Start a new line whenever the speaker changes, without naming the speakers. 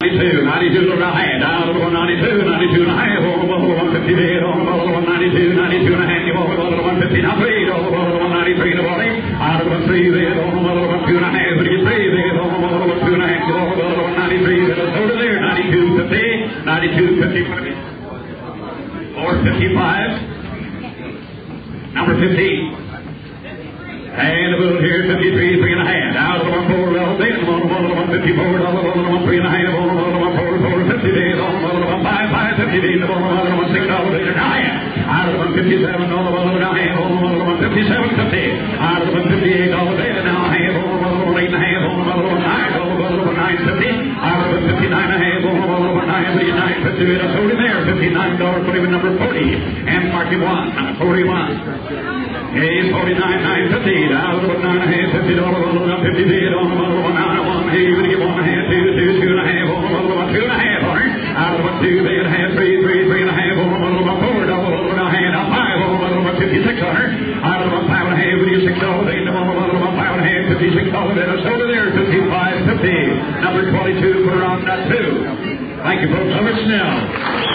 92, 92 over the high, down over 92, 92 and a half, over 158, over 192, 92 and a half, over 150, now 3, over 193 and a body, out of 3 there, over 2 and a half, but you 3 there, over 2 and a half, over 193, over there, 92, 50, 92, 50, 455, number 15. And the bull here, 53, 3 and a half. Out of the 1 4, well, then, 1 54, all of 1 3 and a half, all of 1 4, 50 days, all of 1 5, 5, 50 days, all of 1 6, all of 8 and a half. Out of the 157, all of 1 and a half, all of 157, 50. Out of the 158, all of 8 and a half, all of 8 and a half, all of 1 9, all of 9, 50. Out of the 59 and a half, all of 9, 59, 50. I sold him there, $59, put him in number 40. And mark him 1, 41. Hey, 49, 950, out of 9 and a half, $50, $50, bid on 1, hey, you give 1 and a half, 2, 2 and a half, 2 and a half, out of 2, bid a half, 3, 3 and a half, 4, $4, out 5, 56, out of 5 and a half, $56, 8, 5 and a half, $56, sold it there, 55, 50, number 22, put around that 2. Thank you, folks. Over Snell.